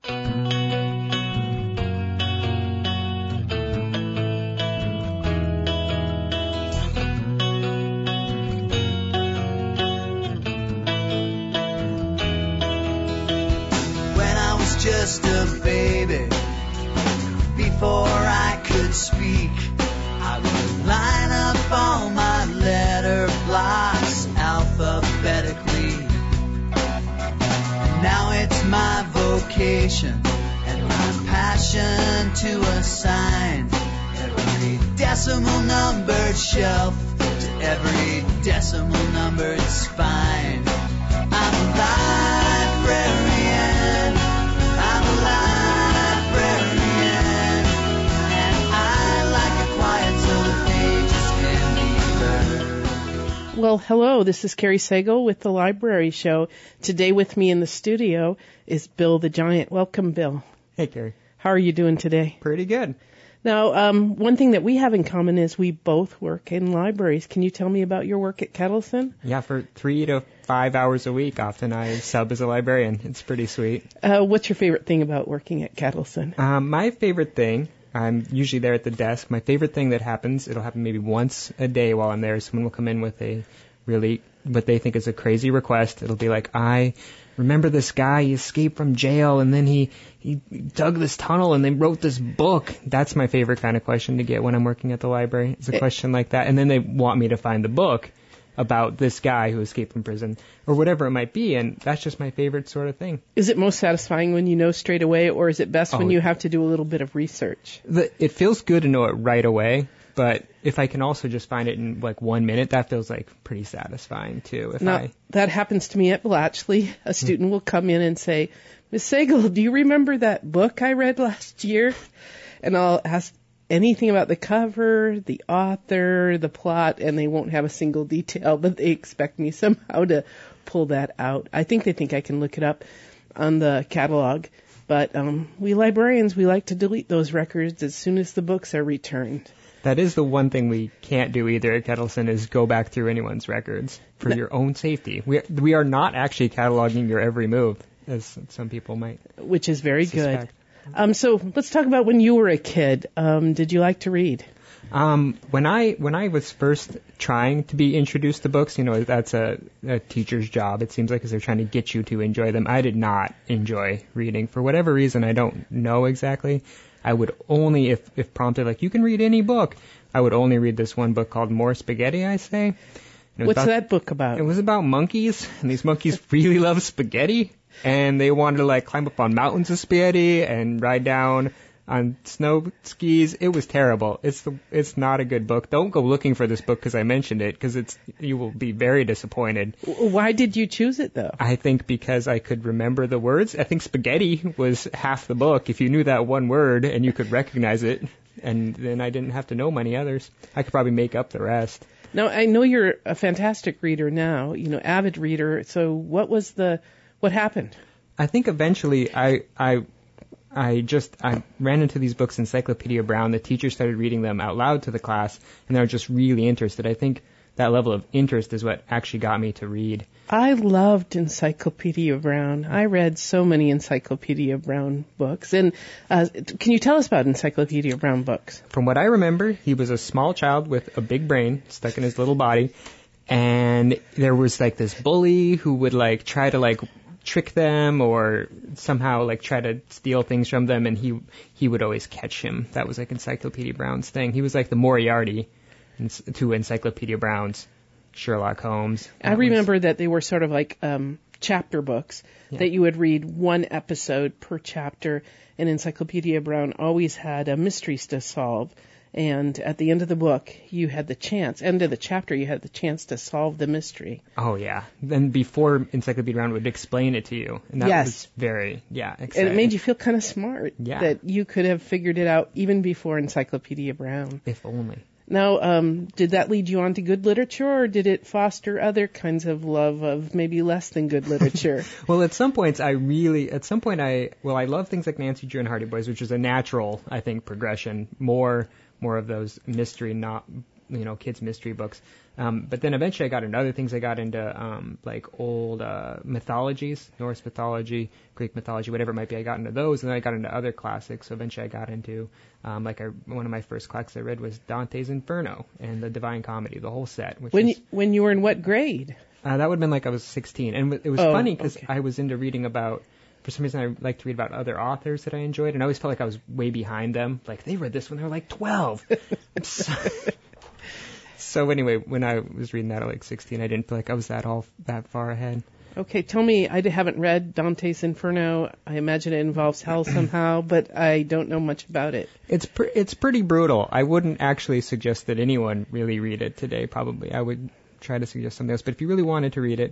Just a baby, before I could speak, I would line up all my letter blocks alphabetically. Now it's my vocation and my passion to assign every decimal numbered shelf to every decimal numbered spine. I'm a librarian. I'm a librarian, and I like it quiet so the pages can be heard. Well, hello, this is Carrie Sagal with The Library Show. Today with me in the studio is Bill the Giant. Welcome, Bill. Hey, Carrie. How are you doing today? Pretty good. Now, one thing that we have in common is we both work in libraries. Can you tell me about your work at Kettleson? Yeah, for 3 to 5 hours a week, often I sub as a librarian. It's pretty sweet. What's your favorite thing about working at Kettleson? My favorite thing, I'm usually there at the desk. My favorite thing that happens, it'll happen maybe once a day while I'm there. Someone will come in with a really, what they think is a crazy request. It'll be like, I remember this guy, he escaped from jail, and then he dug this tunnel, and they wrote this book. That's my favorite kind of question to get when I'm working at the library. It's a question like that. And then they want me to find the book about this guy who escaped from prison, or whatever it might be, and that's just my favorite sort of thing. Is it most satisfying when you know straight away, or is it best when you have to do a little bit of research? It feels good to know it right away, but if I can also just find it in like 1 minute, that feels like pretty satisfying too. That happens to me at Blatchley. A student will come in and say, Miss Sagal, do you remember that book I read last year? And I'll ask anything about the cover, the author, the plot, and they won't have a single detail, but they expect me somehow to pull that out. I think they think I can look it up on the catalog, but we librarians, we like to delete those records as soon as the books are returned. That is the one thing we can't do either at Kettleson, is go back through anyone's records for your own safety. We are not actually cataloging your every move, as some people might Which is very suspect. good. So let's talk about when you were a kid. Did you like to read? When I was first trying to be introduced to books, that's a teacher's job, it seems like, because they're trying to get you to enjoy them. I did not enjoy reading. For whatever reason, I don't know exactly. I would only, if prompted, like, you can read any book, I would only read this one book called More Spaghetti, I say. What's that book about? It was about monkeys, and these monkeys really love spaghetti, and they wanted to, like, climb up on mountains of spaghetti and ride down on snow skis. It was terrible. It's not a good book. Don't go looking for this book because I mentioned it, because you will be very disappointed. Why did you choose it, though? I think because I could remember the words. I think spaghetti was half the book. If you knew that one word and you could recognize it, and then I didn't have to know many others, I could probably make up the rest. Now, I know you're a fantastic reader now, avid reader. So what happened? I think eventually I ran into these books, Encyclopedia Brown. The teacher started reading them out loud to the class, and they were just really interested. I think that level of interest is what actually got me to read. I loved Encyclopedia Brown. I read so many Encyclopedia Brown books. And can you tell us about Encyclopedia Brown books? From what I remember, he was a small child with a big brain stuck in his little body, and there was like this bully who would like try to like trick them or somehow like try to steal things from them, and he would always catch him. That was like Encyclopedia Brown's thing. He was like the Moriarty to Encyclopedia Brown's Sherlock Holmes. I remember that they were sort of like chapter books that you would read one episode per chapter, and Encyclopedia Brown always had mysteries to solve. And at the end of the book, end of the chapter, you had the chance to solve the mystery. Oh, yeah. Then before Encyclopedia Brown would explain it to you. And that was very, exciting. And it made you feel kind of smart that you could have figured it out even before Encyclopedia Brown. If only. Now, did that lead you on to good literature, or did it foster other kinds of love of maybe less than good literature? Well, at some points, I love things like Nancy Drew and Hardy Boys, which is a natural, I think, progression. More of those mystery, not kids mystery books. But then eventually I got into other things. I got into like old mythologies, Norse mythology, Greek mythology, whatever it might be. I got into those, and then I got into other classics. So eventually I got into one of my first classics I read was Dante's Inferno and the Divine Comedy, the whole set. Which when you were in what grade? That would have been like I was 16, and it was funny because I was into reading about. For some reason, I like to read about other authors that I enjoyed, and I always felt like I was way behind them. Like, they read this when they were like 12. So anyway, when I was reading that at like 16, I didn't feel like I was that far ahead. Okay, tell me, I haven't read Dante's Inferno. I imagine it involves hell somehow, but I don't know much about it. It's pretty brutal. I wouldn't actually suggest that anyone really read it today, probably. I would try to suggest something else. But if you really wanted to read it,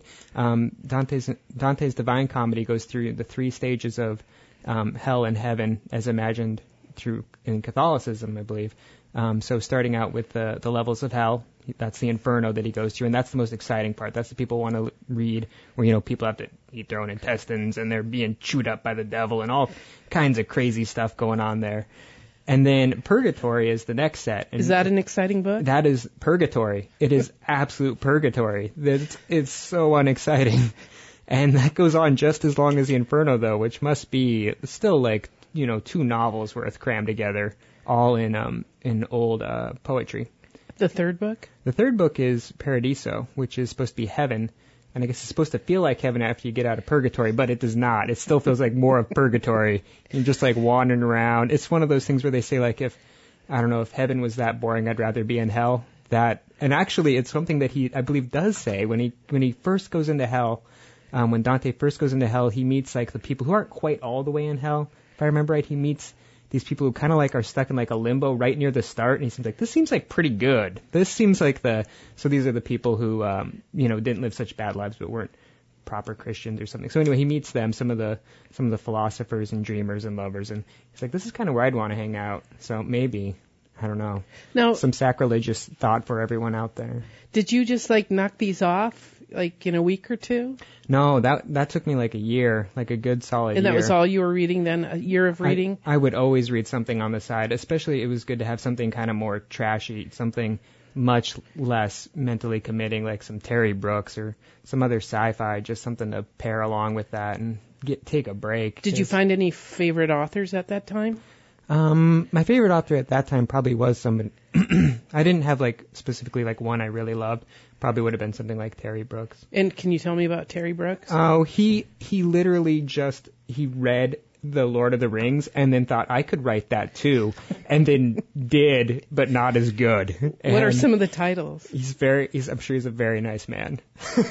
Dante's Divine Comedy goes through the 3 stages of hell and heaven as imagined in Catholicism, I believe. So starting out with the levels of hell, that's the inferno that he goes through, and that's the most exciting part. That's the people want to read, where people have to eat their own intestines and they're being chewed up by the devil and all kinds of crazy stuff going on there. And then Purgatory is the next set. And is that an exciting book? That is Purgatory. It is absolute purgatory. It's so unexciting. And that goes on just as long as the Inferno, though, which must be still like, 2 novels worth crammed together, all in old poetry. The third book? The third book is Paradiso, which is supposed to be heaven. And I guess it's supposed to feel like heaven after you get out of purgatory, but it does not. It still feels like more of purgatory. You're just like wandering around. It's one of those things where they say like if heaven was that boring, I'd rather be in hell. And actually it's something that he, I believe, does say when he first goes into hell. When Dante first goes into hell, he meets like the people who aren't quite all the way in hell. If I remember right, he meets these people who kind of like are stuck in like a limbo right near the start, and he seems like, this seems like pretty good. This seems like so these are the people who, didn't live such bad lives but weren't proper Christians or something. So anyway, he meets them, some of the philosophers and dreamers and lovers, and he's like, this is kind of where I'd want to hang out. So maybe, I don't know. Now, some sacrilegious thought for everyone out there. Did you just like knock these off like in a week or 2? No, that took me like a year, like a good solid year. And that was all you were reading then, a year of reading? I would always read something on the side, especially it was good to have something kind of more trashy, something much less mentally committing, like some Terry Brooks or some other sci-fi, just something to pair along with that and take a break. Did you find any favorite authors at that time? My favorite author at that time probably was somebody. I didn't have like specifically like one I really loved. Probably would have been something like Terry Brooks. And can you tell me about Terry Brooks? Oh, he literally he read The Lord of the Rings and then thought I could write that too, and then did, but not as good. And what are some of the titles? I'm sure he's a very nice man.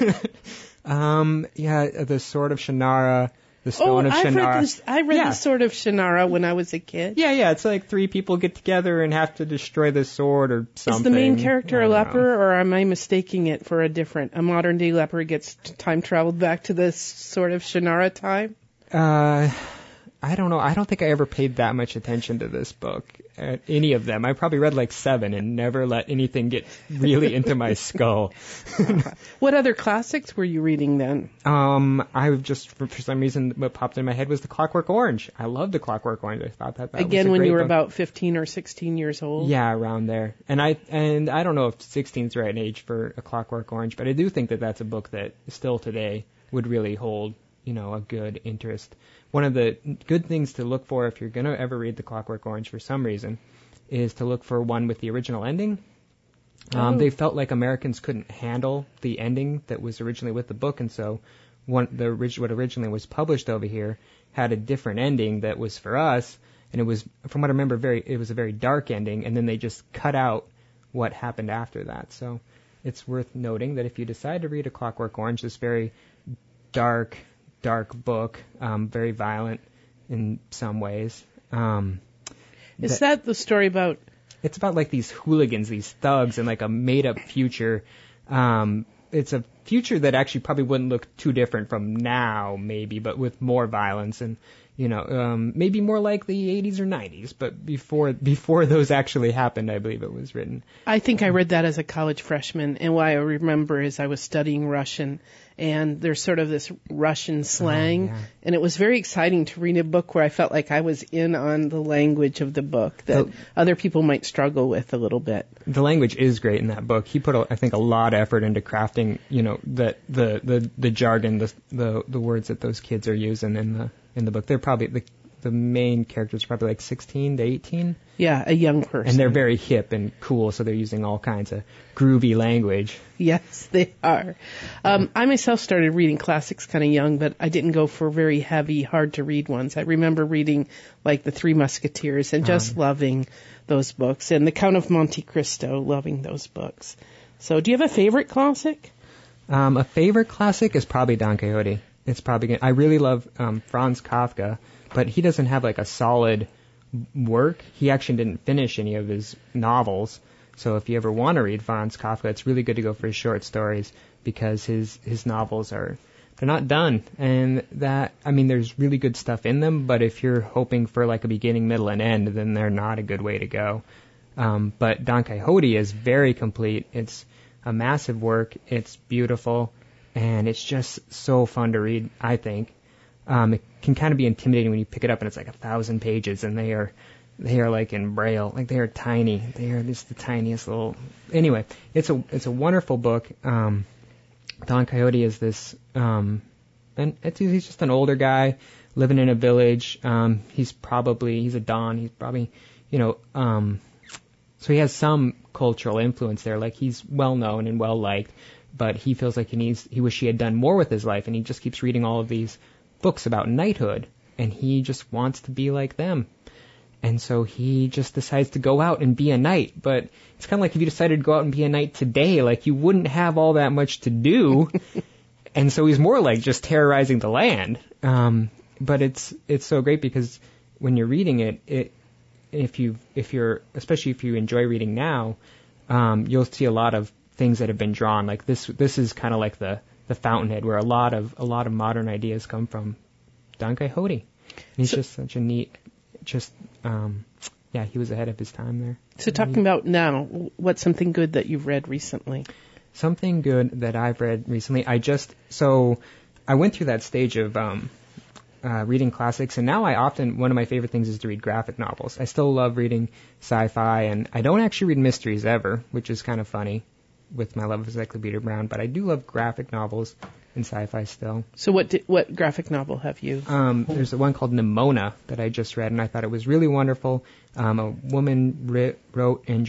The Sword of Shannara. The Stone of Shannara. I read The Sword of Shannara when I was a kid. Yeah, it's like 3 people get together and have to destroy the sword or something. Is the main character a leper, or am I mistaking it for a modern day leper gets time traveled back to the Sword of Shannara time? I don't know. I don't think I ever paid that much attention to this book, any of them. I probably read like 7 and never let anything get really into my skull. What other classics were you reading then? I just, for some reason, what popped in my head was The Clockwork Orange. I loved The Clockwork Orange. I thought that was again, a when great you were book. about 15 or 16 years old? Yeah, around there. And I don't know if 16 is the right age for A Clockwork Orange, but I do think that that's a book that still today would really hold, a good interest. One of the good things to look for if you're going to ever read The Clockwork Orange for some reason is to look for one with the original ending. They felt like Americans couldn't handle the ending that was originally with the book, and so what originally was published over here had a different ending that was for us, and it was, from what I remember, it was a very dark ending, and then they just cut out what happened after that. So it's worth noting that if you decide to read A Clockwork Orange, this very dark book, very violent in some ways. Is that the story about? It's about like these hooligans, these thugs, and like a made-up future. It's a future that actually probably wouldn't look too different from now, maybe, but with more violence. And maybe more like the 80s or 90s, but before those actually happened, I believe it was written. I think I read that as a college freshman, and what I remember is I was studying Russian, and there's sort of this Russian slang, and it was very exciting to read a book where I felt like I was in on the language of the book that other people might struggle with a little bit. The language is great in that book. He put, I think, a lot of effort into crafting, the jargon, the words that those kids are using in the book. They're probably the main characters are probably like 16 to 18. Yeah, a young person. And they're very hip and cool, so they're using all kinds of groovy language. Yes, they are. I myself started reading classics kind of young, but I didn't go for very heavy, hard-to-read ones. I remember reading, like, The Three Musketeers and just loving those books, and The Count of Monte Cristo, loving those books. So do you have a favorite classic? A favorite classic is probably Don Quixote. It's probably I really love Franz Kafka, but he doesn't have like a solid work. He actually didn't finish any of his novels. So if you ever want to read Franz Kafka, it's really good to go for his short stories because his novels they're not done. And there's really good stuff in them, but if you're hoping for like a beginning, middle, and end, then they're not a good way to go. But Don Quixote is very complete. It's a massive work. It's beautiful. And it's just so fun to read, I think. It can kind of be intimidating when you pick it up and it's like 1,000 pages and they are like in Braille. Like they are tiny. They are just the tiniest little... Anyway, it's a wonderful book. Don Quixote is this... he's just an older guy living in a village. He's a Don. He's probably, so he has some cultural influence there. Like he's well known and well liked. But he feels like he wish he had done more with his life, and he just keeps reading all of these books about knighthood, and he just wants to be like them. And so he just decides to go out and be a knight. But it's kind of like if you decided to go out and be a knight today, like you wouldn't have all that much to do. And so he's more like just terrorizing the land. But it's so great because when you're reading it, especially if you enjoy reading now, you'll see a lot of things that have been drawn. Like this is kind of like the fountainhead where a lot of modern ideas come from Don Quixote. And he's just such a neat, he was ahead of his time there. So talking about now, what's something good that you've read recently? Something good that I've read recently. I went through that stage of reading classics, and now one of my favorite things is to read graphic novels. I still love reading sci-fi, and I don't actually read mysteries ever, which is kind of funny with my love of Encyclopedia Brown, but I do love graphic novels and sci-fi still. So what graphic novel have you? There's one called Nimona that I just read, and I thought it was really wonderful. A woman wrote and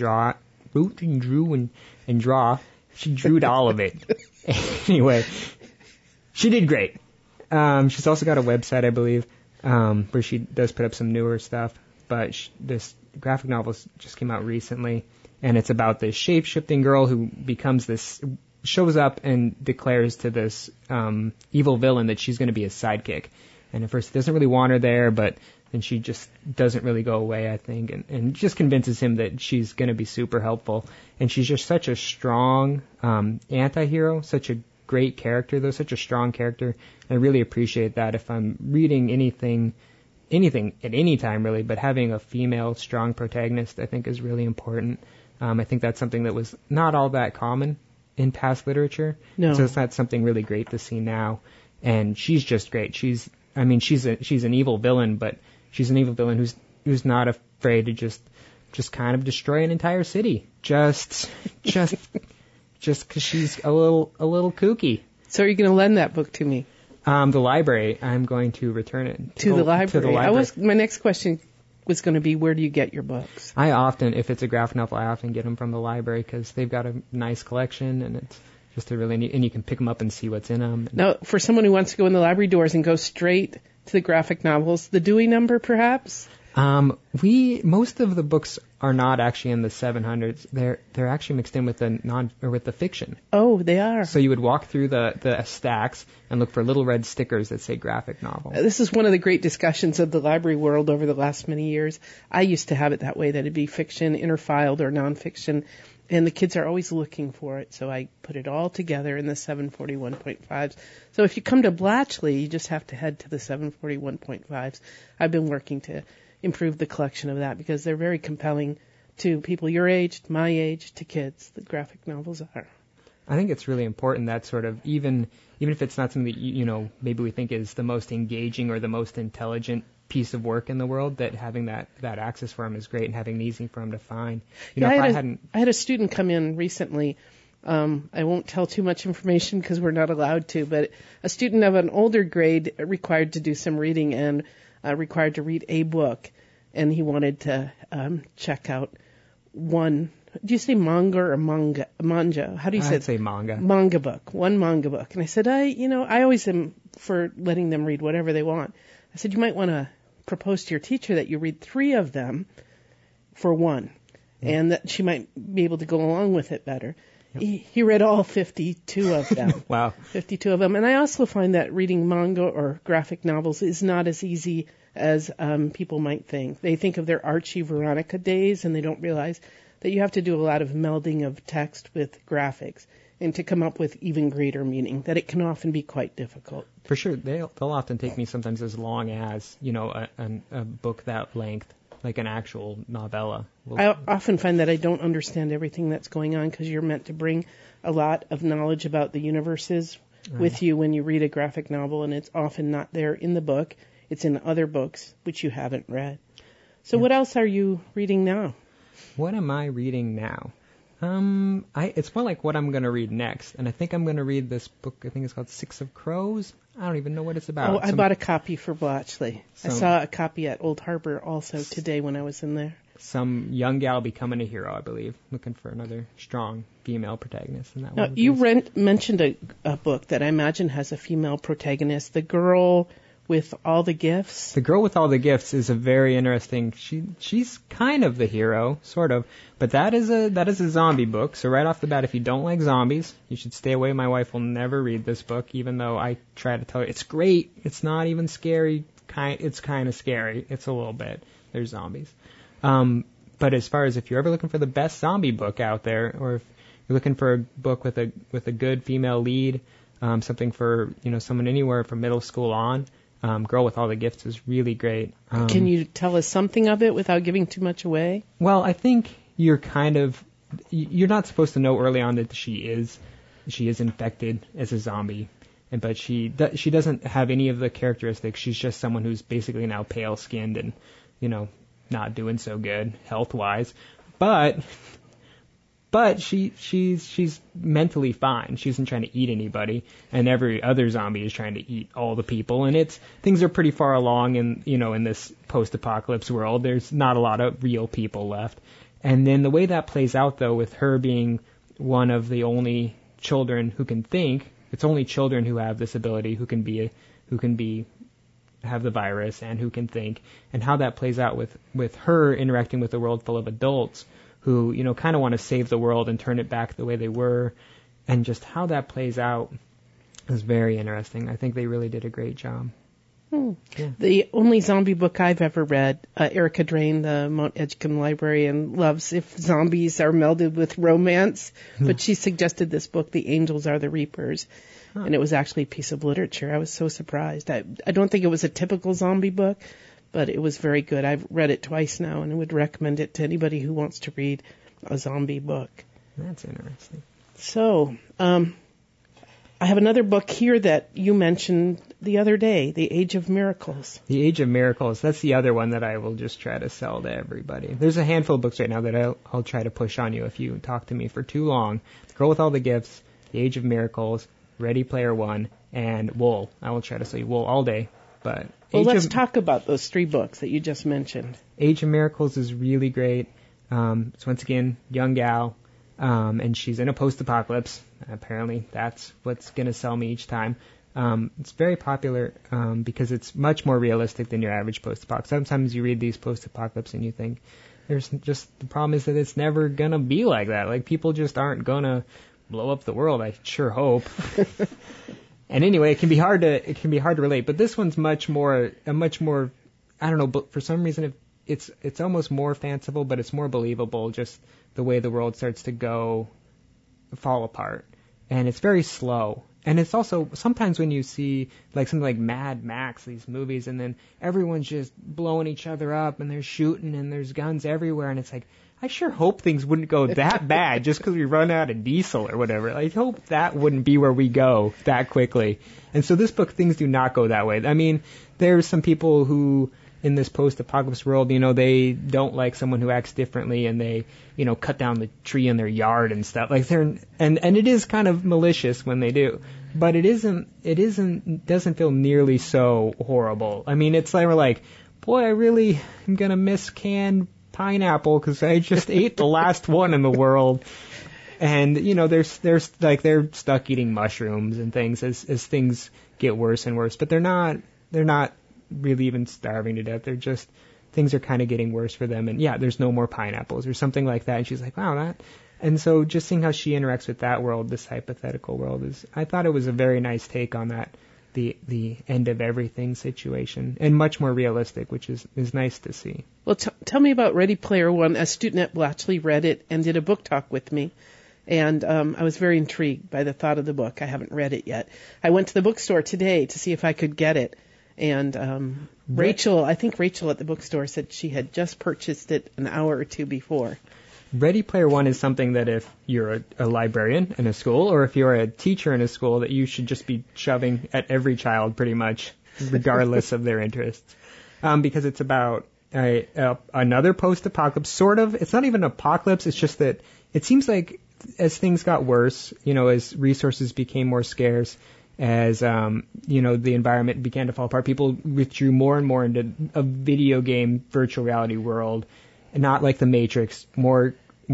drew. She drew all of it. Anyway, she did great. She's also got a website, I believe, where she does put up some newer stuff, but this graphic novel just came out recently. And it's about this shape-shifting girl who shows up and declares to this evil villain that she's going to be his sidekick. And at first he doesn't really want her there, but then she just doesn't really go away, I think, and just convinces him that she's going to be super helpful. And she's just such a strong anti-hero, such a great character, though, such a strong character. I really appreciate that if I'm reading anything at any time, really, but having a female strong protagonist, I think, is really important. I think that's something that was not all that common in past literature. No. So it's not something really great to see now. And she's just great. She's an evil villain, but she's an evil villain who's not afraid to just kind of destroy an entire city. Just because she's a little kooky. So are you going to lend that book to me? The library. I'm going to return it to the library. My next question was going to be, where do you get your books? If it's a graphic novel, I often get them from the library because they've got a nice collection, and it's just a really neat, and you can pick them up and see what's in them. Now, for someone who wants to go in the library doors and go straight to the graphic novels, the Dewey number, perhaps? Most of the books are not actually in the 700s. They're actually mixed in with the fiction. Oh, they are. So you would walk through the stacks and look for little red stickers that say graphic novel. This is one of the great discussions of the library world over the last many years. I used to have it that way, that it'd be fiction, interfiled, or nonfiction. And the kids are always looking for it, so I put it all together in the 741.5s. So if you come to Blatchley, you just have to head to the 741.5s. I've been working to improve the collection of that because they're very compelling to people your age, my age, to kids. The graphic novels are. I think it's really important that sort of, even if it's not something that, maybe we think is the most engaging or the most intelligent piece of work in the world, that having that access for them is great and having it easy for them to find. I had a student come in recently. I won't tell too much information because we're not allowed to, but a student of an older grade required to do some reading and required to read a book, and he wanted to check out one. Do you say manga or manga? How do you say it? I'd say manga. Manga book. One manga book. And I said, I always am for letting them read whatever they want. I said, you might want to propose to your teacher that you read 3 of them for one, and that she might be able to go along with it better. Yep. He read all 52 of them. Wow. 52 of them. And I also find that reading manga or graphic novels is not as easy as people might think. They think of their Archie Veronica days, and they don't realize that you have to do a lot of melding of text with graphics, and to come up with even greater meaning, that it can often be quite difficult. For sure. They'll often take me sometimes as long as, a book that length, like an actual novella. I often find that I don't understand everything that's going on because you're meant to bring a lot of knowledge about the universes with you when you read a graphic novel, and it's often not there in the book. It's in other books which you haven't read. So What else are you reading now? What am I reading now? It's more like what I'm going to read next, and I think I'm going to read this book. I think it's called Six of Crows. I don't even know what it's about. Oh, I bought a copy for Blatchley. I saw a copy at Old Harbor also today when I was in there. Some young gal becoming a hero, I believe, looking for another strong female protagonist. In that now, you mentioned a book that I imagine has a female protagonist, The Girl with All the Gifts. The Girl with All the Gifts is a very interesting. She's kind of the hero, sort of, but that is a zombie book. So right off the bat, if you don't like zombies, you should stay away. My wife will never read this book, even though I try to tell her it's great. It's not even scary. It's kind of scary. It's a little bit. There's zombies. But as far as if you're ever looking for the best zombie book out there, or if you're looking for a book with a good female lead, something for someone anywhere from middle school on. Girl with All the Gifts is really great. Can you tell us something of it without giving too much away? Well, I think you're not supposed to know early on that she is infected as a zombie, but she doesn't have any of the characteristics. She's just someone who's basically now pale skinned and not doing so good health wise, but she's mentally fine. She isn't trying to eat anybody, and every other zombie is trying to eat all the people. And things are pretty far along in this post-apocalypse world. There's not a lot of real people left. And then the way that plays out, though, with her being one of the only children who can think, it's only children who have this ability, who can have the virus and who can think, and how that plays out with her interacting with a world full of adults who, kind of want to save the world and turn it back the way they were, and just how that plays out is very interesting. I think they really did a great job. Yeah. The only zombie book I've ever read, Erica Drain, the Mount Edgecombe librarian, loves if zombies are melded with romance, but she suggested this book, The Angels Are the Reapers, and it was actually a piece of literature. I was so surprised. I don't think it was a typical zombie book, but it was very good. I've read it twice now, and I would recommend it to anybody who wants to read a zombie book. That's interesting. So, I have another book here that you mentioned the other day, The Age of Miracles. The Age of Miracles. That's the other one that I will just try to sell to everybody. There's a handful of books right now that I'll try to push on you if you talk to me for too long. The Girl with All the Gifts, The Age of Miracles, Ready Player One, and Wool. I will try to sell you Wool all day. But let's talk about those 3 books that you just mentioned. Age of Miracles is really great. So once again, young gal, and she's in a post-apocalypse. Apparently, that's what's going to sell me each time. It's very popular because it's much more realistic than your average post-apocalypse. Sometimes you read these post-apocalypse and you think, the problem is that it's never going to be like that. Like, people just aren't going to blow up the world, I sure hope. And anyway, it can be hard to relate, but this one's much more, I don't know, but for some reason it's almost more fanciful, but it's more believable, just the way the world starts to fall apart. And it's very slow. And it's also, sometimes when you see like something like Mad Max, these movies, and then everyone's just blowing each other up, and they're shooting, and there's guns everywhere, and it's like, I sure hope things wouldn't go that bad just because we run out of diesel or whatever. I hope that wouldn't be where we go that quickly. And so this book, things do not go that way. I mean, there's some people who, in this post-apocalypse world, they don't like someone who acts differently, and they, cut down the tree in their yard and stuff. Like and it is kind of malicious when they do, but doesn't feel nearly so horrible. I mean, it's like we're like, boy, I really am gonna miss canned pineapple because I just ate the last one in the world. And they're stuck eating mushrooms and things as things get worse and worse, but they're not really even starving to death. They're just, things are kind of getting worse for them. And yeah, there's no more pineapples or something like that. And she's like, wow, that. And so just seeing how she interacts with that world, this hypothetical world, I thought it was a very nice take on that, the end of everything situation, and much more realistic, which is nice to see. Well, tell me about Ready Player One. A student at Blatchley read it and did a book talk with me. And I was very intrigued by the thought of the book. I haven't read it yet. I went to the bookstore today to see if I could get it. And Rachel at the bookstore said she had just purchased it an hour or two before. Ready Player One is something that if you're a librarian in a school, or if you're a teacher in a school, that you should just be shoving at every child pretty much, regardless of their interests. Because it's about another post-apocalypse, sort of. It's not even an apocalypse, it's just that it seems like as things got worse, as resources became more scarce, as the environment began to fall apart, people withdrew more and more into a video game virtual reality world, and not like the Matrix, more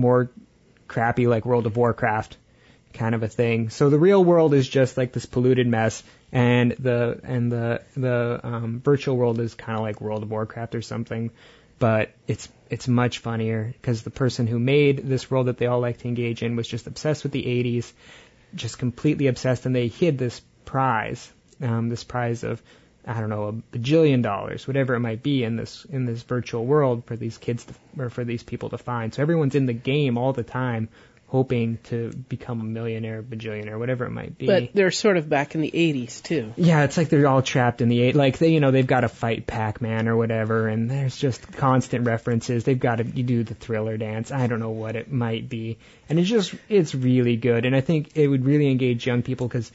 crappy like World of Warcraft kind of a thing. So the real world is just like this polluted mess, and the virtual world is kind of like World of Warcraft or something, but it's much funnier because the person who made this world that they all like to engage in was just obsessed with the 80s, just completely obsessed, and they hid this prize of, I don't know, $1 bajillion, whatever it might be, in this virtual world for these kids or for these people to find. So everyone's in the game all the time, hoping to become a millionaire, bajillionaire, whatever it might be. But they're sort of back in the 80s too. Yeah, it's like they're all trapped in the 80s. Like they've got to fight Pac-Man or whatever, and there's just constant references. They've got to do the Thriller dance. I don't know what it might be, and it's really good. And I think it would really engage young people because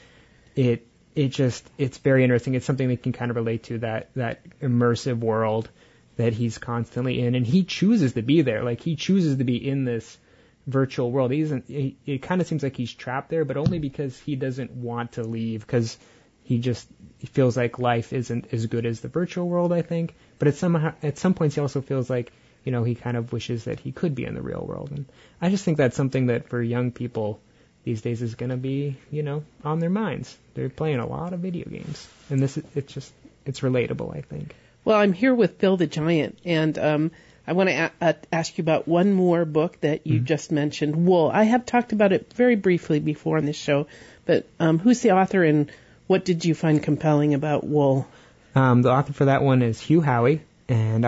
it's very interesting. It's something they can kind of relate to, that immersive world that he's constantly in, and he chooses to be there. Like, he chooses to be in this virtual world. It kind of seems like he's trapped there, but only because he doesn't want to leave, because he feels like life isn't as good as the virtual world, I think. But at some points he also feels like, he kind of wishes that he could be in the real world. And I just think that's something that for young people these days is going to be, on their minds. They're playing a lot of video games, and it's relatable, I think. Well, I'm here with Phil the Giant, and I want to ask you about one more book that you just mentioned, Wool. I have talked about it very briefly before on this show, but who's the author, and what did you find compelling about Wool? The author for that one is Hugh Howey, and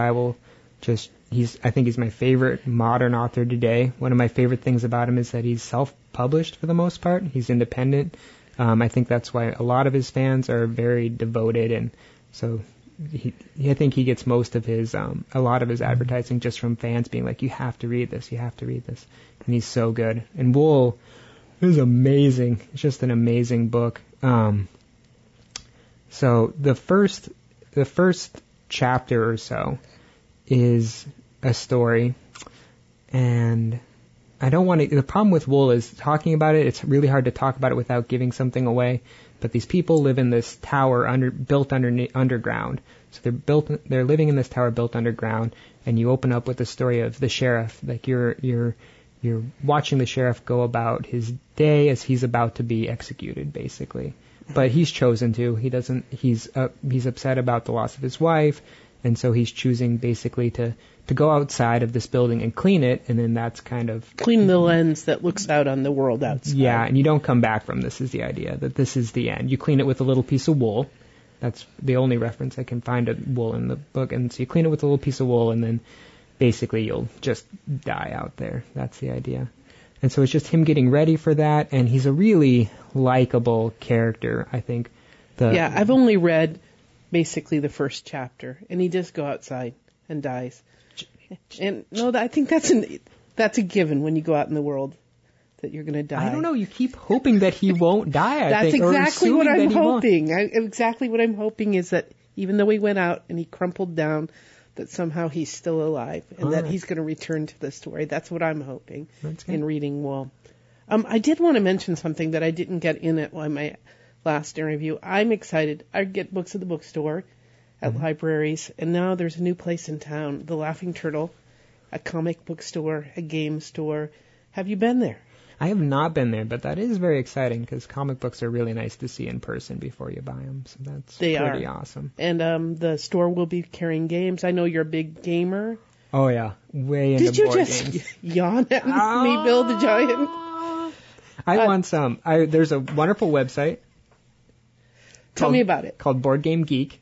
I think he's my favorite modern author today. One of my favorite things about him is that he's self-published for the most part. He's independent. I think that's why a lot of his fans are very devoted, and so I think he gets most of a lot of his advertising just from fans being like, you have to read this, and he's so good. And Wool is amazing. It's just an amazing book. So the first chapter or so is a story, and I don't want to. The problem with Wool is talking about it. It's really hard to talk about it without giving something away. But these people live in this tower built underground. So they're living in this tower built underground, and you open up with the story of the sheriff. Like you're watching the sheriff go about his day as he's about to be executed, basically. But he's chosen to. He's upset about the loss of his wife, and so he's choosing basically to go outside of this building and clean it, and then that's kind of... Clean the lens that looks out on the world outside. Yeah, and you don't come back from this is the idea, that this is the end. You clean it with a little piece of wool, That's the only reference I can find to wool in the book. And so you clean it with a little piece of wool, and then basically you'll just die out there. That's the idea. And so it's just him getting ready for that, and he's a really likable character, I think. Yeah, I've only read basically the first chapter, and he does go outside and dies. And no, I think that's a given when you go out in the world, that you're going to die. I don't know. You keep hoping that he won't die. That's think, exactly what I'm hoping. Won't. Exactly what I'm hoping is that even though he went out and he crumpled down, that somehow he's still alive and that he's going to return to the story. That's what I'm hoping in reading Wool. I did want to mention something that I didn't get in at my last interview. I'm excited. I get books at the bookstore, at libraries, and now there's a new place in town, the Laughing Turtle, a comic book store, a game store. Have you been there? I have not been there, but that is very exciting because comic books are really nice to see in person before you buy them. So that's pretty awesome. And the store will be carrying games. I know you're a big gamer. Oh, yeah. Way into board games. Did you just yawn at me, Bill the Giant? I want some. There's a wonderful website. Tell me about it. Called Board Game Geek,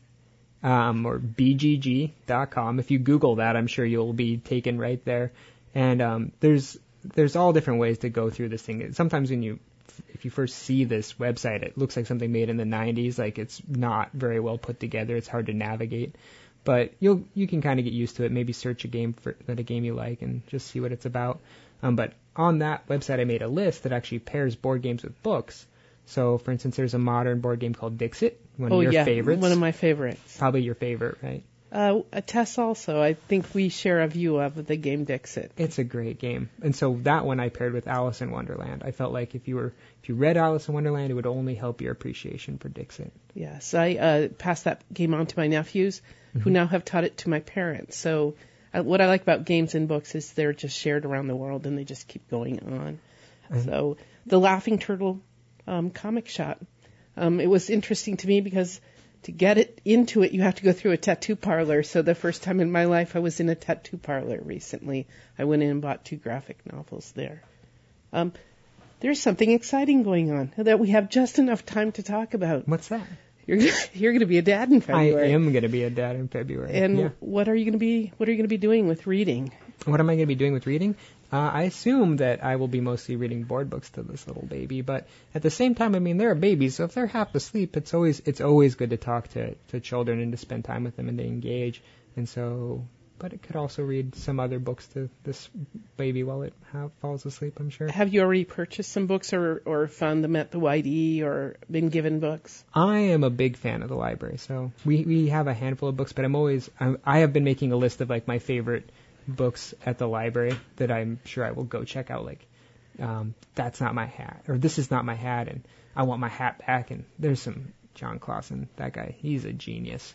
or BGG.com. If you Google that, I'm sure you'll be taken right there. And there's all different ways to go through this thing. Sometimes if you first see this website, it looks like something made in the 90s. Like it's not very well put together. It's hard to navigate. But you can kind of get used to it. Maybe search a game you like and just see what it's about. But on that website, I made a list that actually pairs board games with books. So, for instance, there's a modern board game called Dixit, one of your favorites. One of my favorites. Probably your favorite, right? Tess also. I think we share a view of the game Dixit. It's a great game. And so that one I paired with Alice in Wonderland. I felt like if you read Alice in Wonderland, it would only help your appreciation for Dixit. Yes, I passed that game on to my nephews, who now have taught it to my parents. So what I like about games and books is they're just shared around the world and they just keep going on. So the Laughing Turtle comic shop, it was interesting to me because to get it into it, you have to go through a tattoo parlor. So the first time in my life I was in a tattoo parlor recently. I went in and bought 2 graphic novels there. There's something exciting going on that we have just enough time to talk about. What's that? You're going to be a dad in February. I am going to be a dad in February. And what are you going to be doing with reading? What am I going to be doing with reading? I assume that I will be mostly reading board books to this little baby, but at the same time, I mean, they're babies, so if they're half asleep, it's always good to talk to children and to spend time with them and to engage. And so, but it could also read some other books to this baby while it falls asleep, I'm sure. Have you already purchased some books or found them at the White E or been given books? I am a big fan of the library, so we have a handful of books, but I have been making a list of like my favorite books at the library that I'm sure I will go check out, like That's Not My Hat, or This Is Not My Hat, and I Want My Hat Back, and there's some John Clausen, that guy, he's a genius.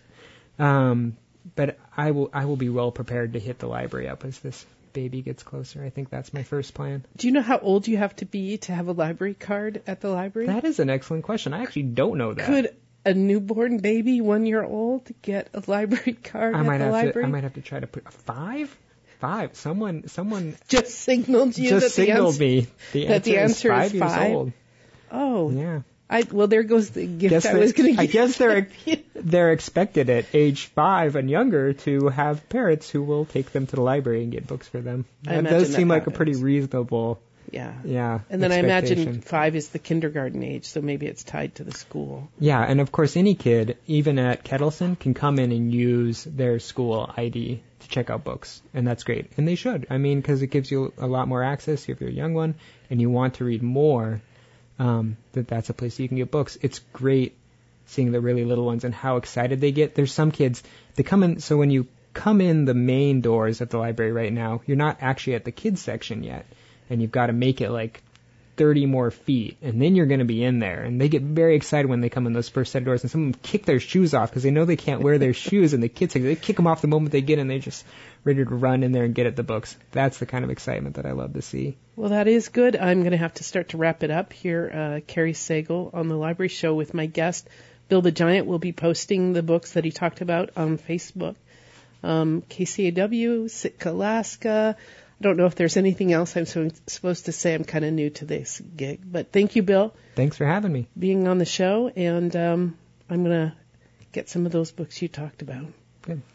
But I will be well prepared to hit the library up as this baby gets closer. I think that's my first plan. Do you know how old you have to be to have a library card at the library? That is an excellent question. I actually don't know that. Could a newborn baby, 1 year old, get a library card at the library? I might have to try to put 5. Someone just signaled you. Just signaled me. The answer is 5 years old. Oh, yeah. Well, there goes the gift I was going to give. I guess they're expected at age 5 and younger to have parents who will take them to the library and get books for them. That does seem like a pretty reasonable. Yeah. And then I imagine 5 is the kindergarten age, so maybe it's tied to the school. Yeah, and of course any kid, even at Kettleson, can come in and use their school ID to check out books, and that's great. And they should. I mean, because it gives you a lot more access if you're a young one and you want to read more. That's a place you can get books. It's great seeing the really little ones and how excited they get. There's some kids, they come in, so when you come in the main doors at the library right now, you're not actually at the kids section yet, and you've got to make it like 30 more feet, and then you're going to be in there. And they get very excited when they come in those first set of doors, and some of them kick their shoes off because they know they can't wear their shoes, and the kids, they kick them off the moment they get in. They're just ready to run in there and get at the books. That's the kind of excitement that I love to see. Well, that is good. I'm going to have to start to wrap it up here. Carrie Sagal on the Library Show with my guest, Bill the Giant, will be posting the books that he talked about on Facebook. KCAW, Sitka, Alaska. I don't know if there's anything else I'm supposed to say. I'm kind of new to this gig. But thank you, Bill. Thanks for having me. Being on the show. And I'm going to get some of those books you talked about. Good.